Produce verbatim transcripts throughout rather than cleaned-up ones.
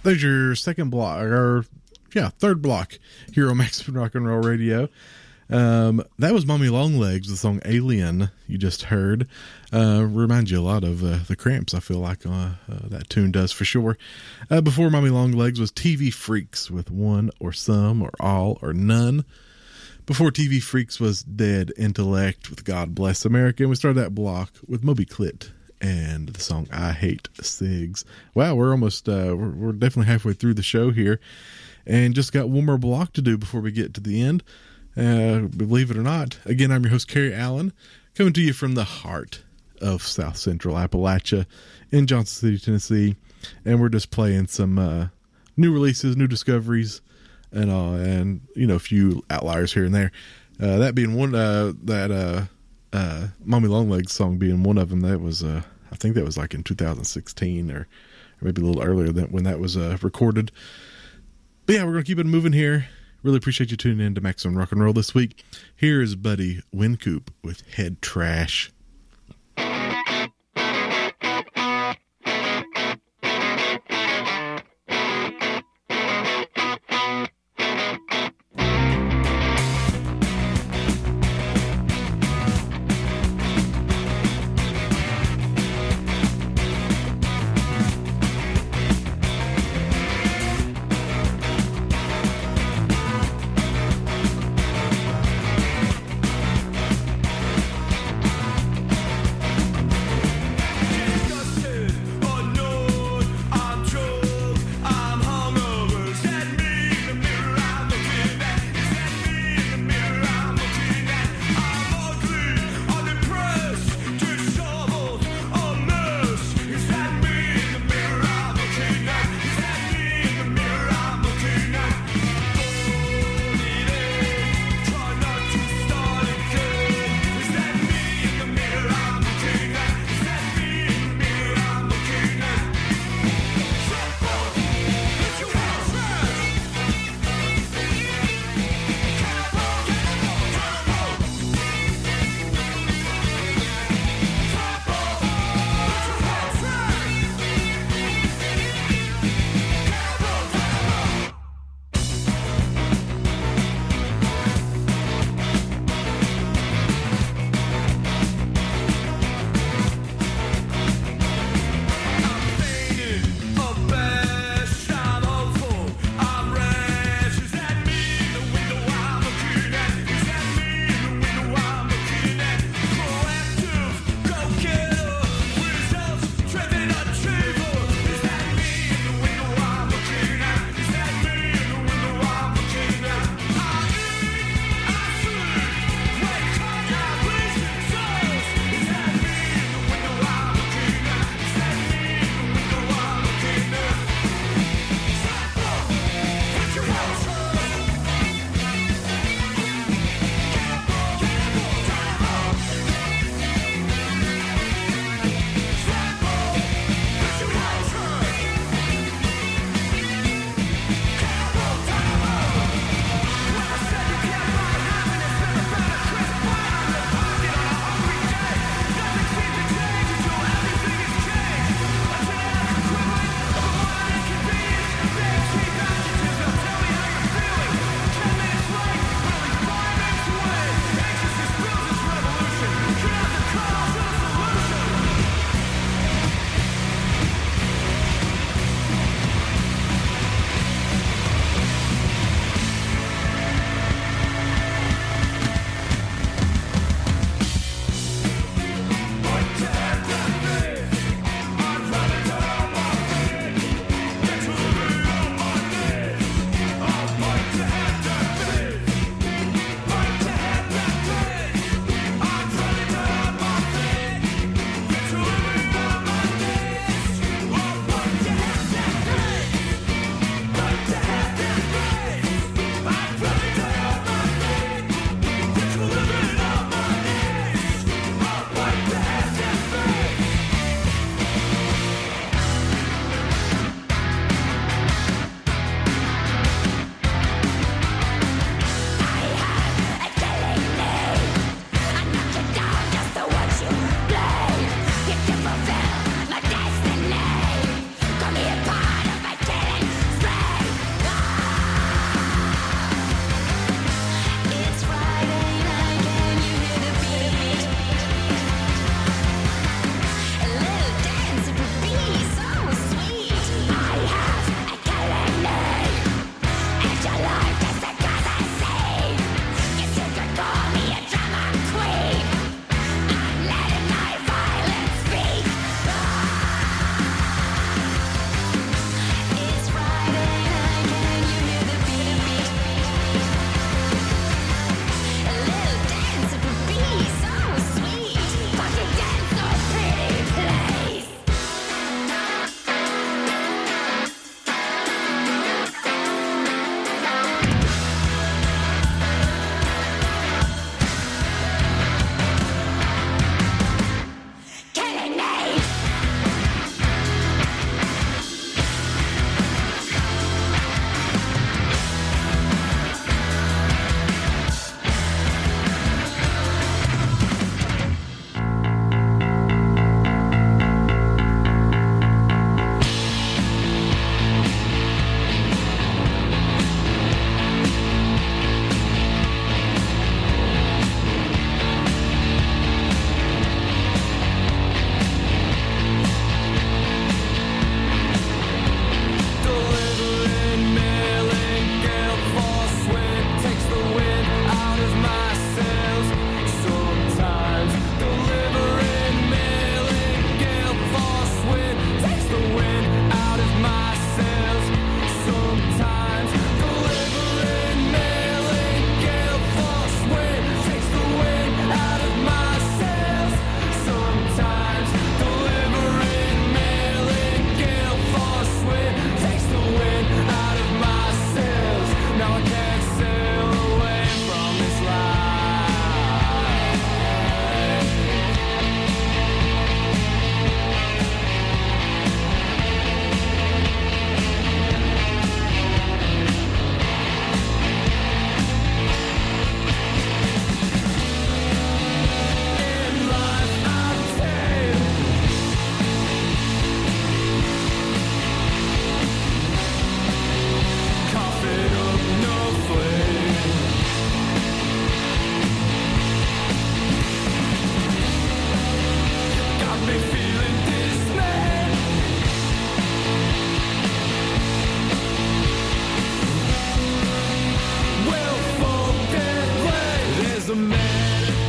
There's your second block, or yeah, third block here on Maximum Rock and Roll Radio. Um, that was Mommy Longlegs, the song Alien you just heard. Uh, reminds you a lot of uh, the Cramps, I feel like uh, uh, that tune does for sure. Uh, before Mommy Longlegs was T V Freaks with One or Some or All or None. Before T V Freaks was Dead Intellect with God Bless America. And we started that block with Moby Clit and the song I Hate Cigs. Wow, we're almost, uh, we're, we're definitely halfway through the show here. And just got one more block to do before we get to the end. Uh, believe it or not. Again, I'm your host, Kerry Allen, coming to you from the heart of South Central Appalachia in Johnson City, Tennessee. And we're just playing some uh, new releases, new discoveries, and uh, and you know, a few outliers here and there. Uh, that being one, uh, that uh, uh, Mommy Longlegs song being one of them. That was, uh, I think that was like in two thousand sixteen or, or maybe a little earlier than when that was uh, recorded. But yeah, we're going to keep it moving here. Really appreciate you tuning in to Maximum Rock and Roll this week. Here is Buddy Wincoop with Head Trash.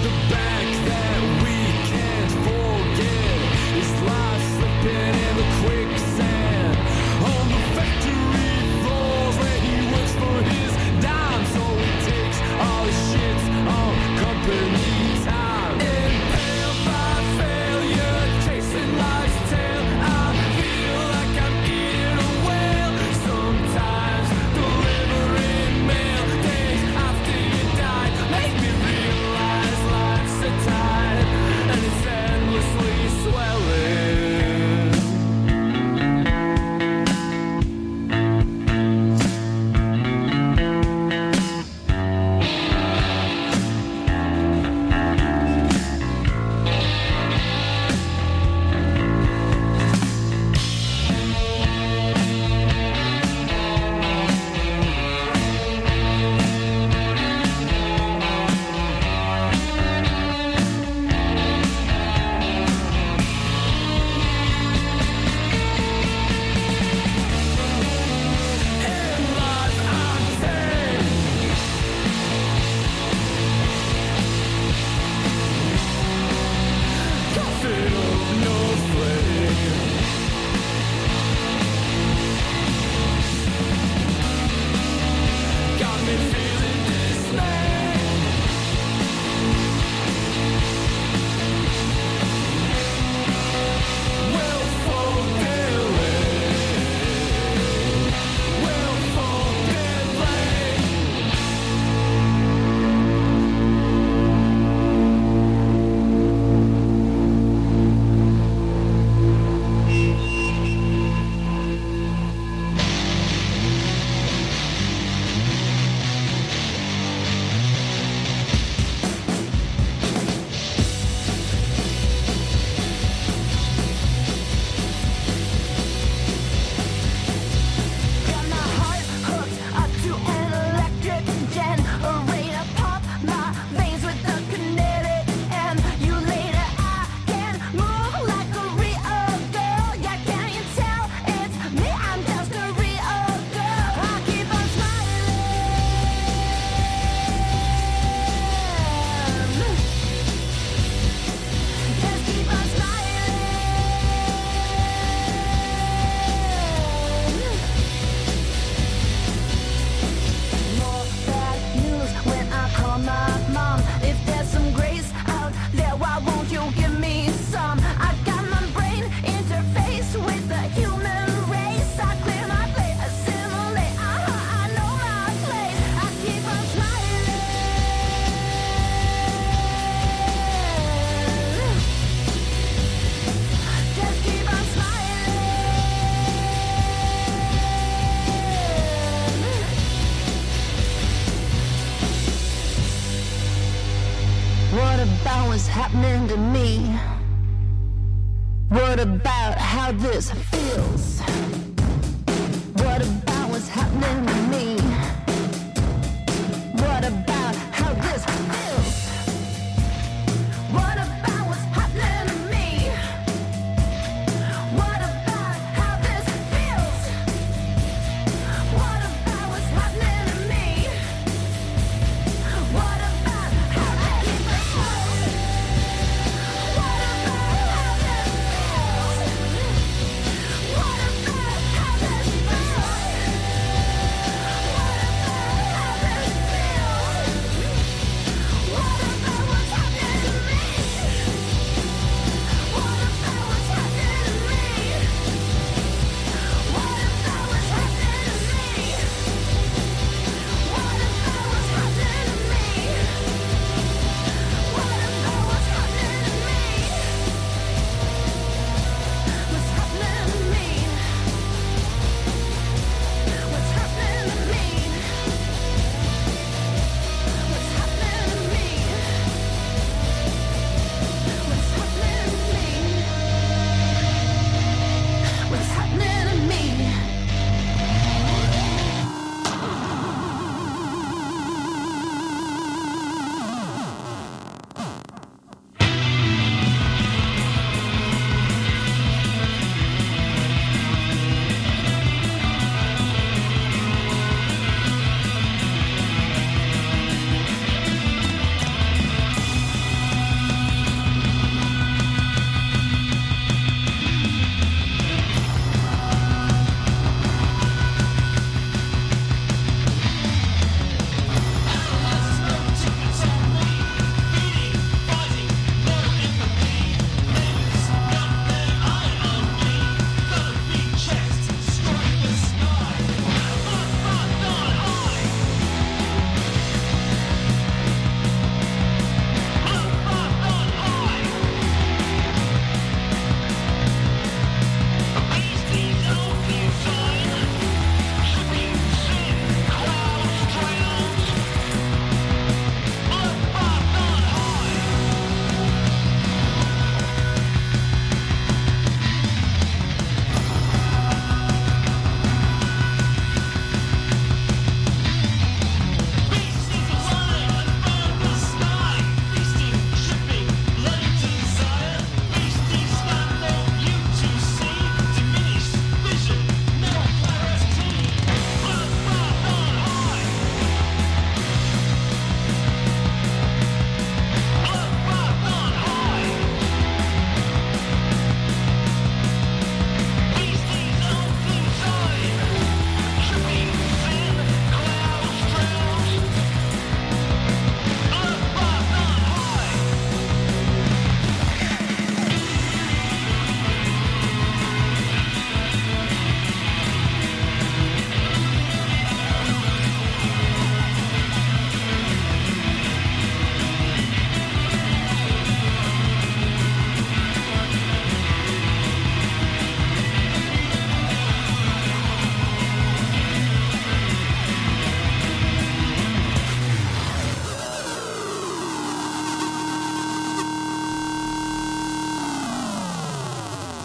about what's happening to me? What about how this feels? What about what's happening to me? What about how this feels? What about what's happening to me? What about how this feels? What about what's happening to me? What about how I keep it close? What about how this feels? What about how this feels?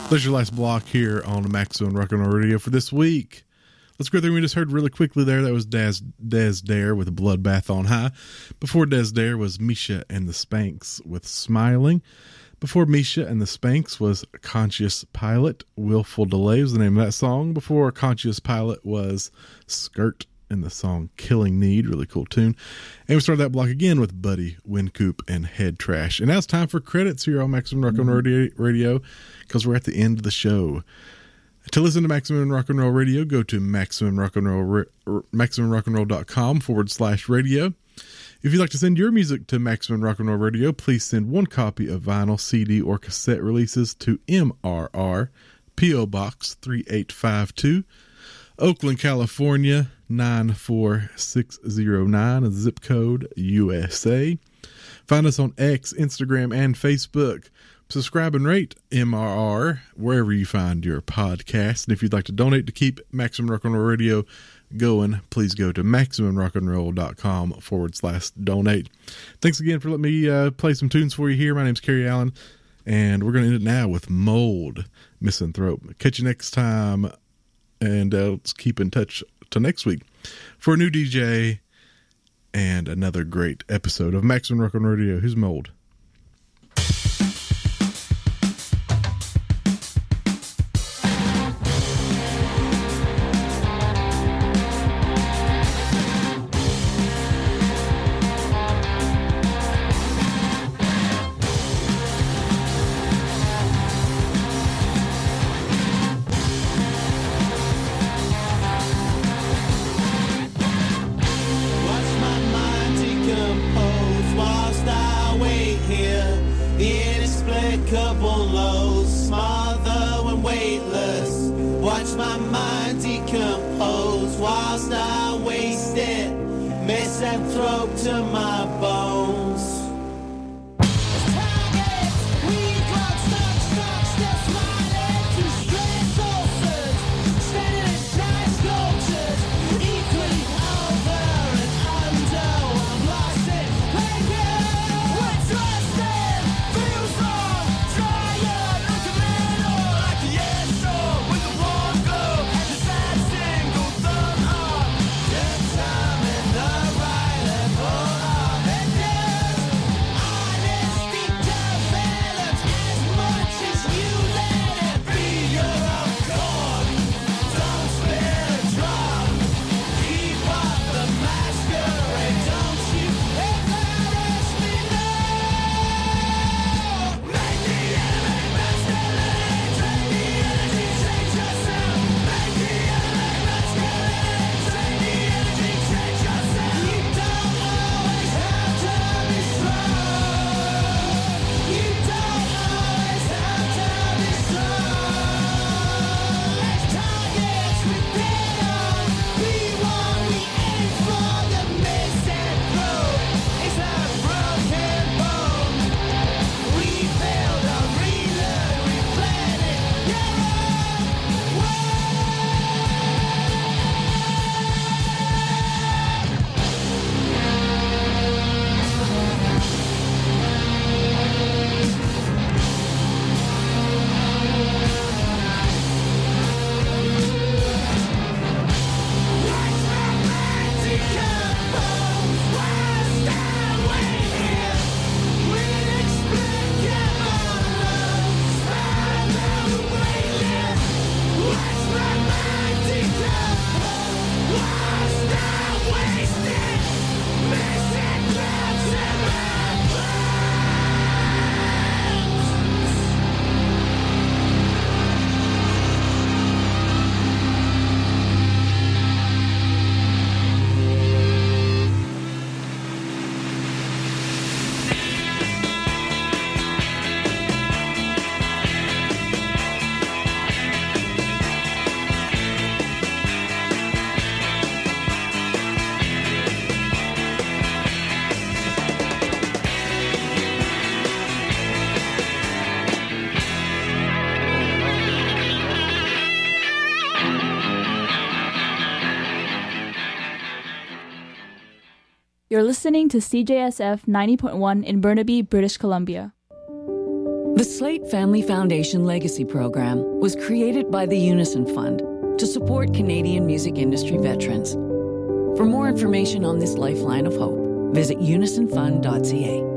That's your last block here on Maximum Rock and Roll Radio for this week. Let's go through. We just heard really quickly there. That was Daz, Des Dare with a Bloodbath on High. Before Des Dare was Misha and the Spanks with Smiling. Before Misha and the Spanks was Conscious Pilot. Willful Delay was the name of that song. Before Conscious Pilot was Skirt and the song Killing Need. Really cool tune. And we started that block again with Buddy, Wincoop, and Head Trash. And now it's time for credits here on Maximum Rock and Roll Radio because we're at the end of the show. To listen to Maximum Rock and Roll Radio, go to Maximum Rock and Roll, Maximum Rock and Roll.com forward slash radio. If you'd like to send your music to Maximum Rock and Roll Radio, please send one copy of vinyl, C D, or cassette releases to M R R, P O Box three eight five two, Oakland, California nine four six zero nine, zip code U S A. Find us on X, Instagram, and Facebook. Subscribe and rate M R R wherever you find your podcast. And if you'd like to donate to keep Maximum Rock and Roll Radio going, please go to MaximumRockandRoll.com forward slash donate. Thanks again for letting me uh, play some tunes for you here. My name's Kerry Allen, and we're going to end it now with Mold, Misanthrope. Catch you next time, and uh, let's keep in touch till next week for a new D J and another great episode of Maximum Rock and Roll Radio. Who's Mold? Misanthrope to my bones. You're listening to C J S F ninety point one in Burnaby, British Columbia. The Slate Family Foundation Legacy Program was created by the Unison Fund to support Canadian music industry veterans. For more information on this lifeline of hope, visit unison fund dot c a.